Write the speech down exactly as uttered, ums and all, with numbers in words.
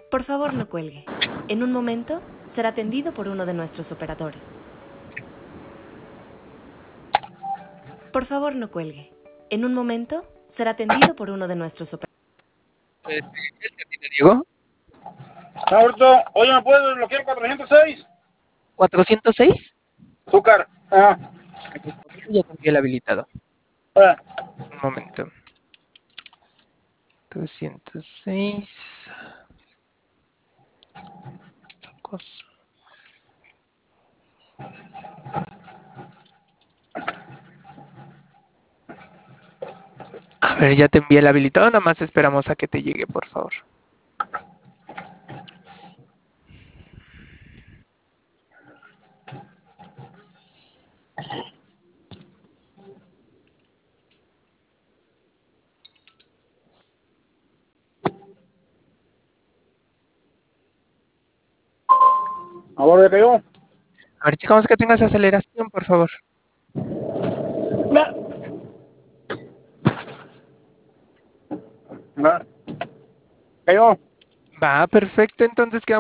Por favor, no cuelgue. En un momento será atendido por uno de nuestros operadores. Por favor, no cuelgue. En un momento será atendido por uno de nuestros operadores. Diego. Ahorita, oye, ¿me puedes desbloquear cuatrocientos seis? ¿cuatrocientos seis? Azúcar. Ah. Ya te envié el habilitado. Ah. Un momento. doscientos seis. Cosa. A ver, ya te envié el habilitado, nada más esperamos a que te llegue, por favor. Ahora ya cayó. A ver, checamos que tengas aceleración, por favor. Va. Va. Cayó. Va, perfecto, entonces quedamos.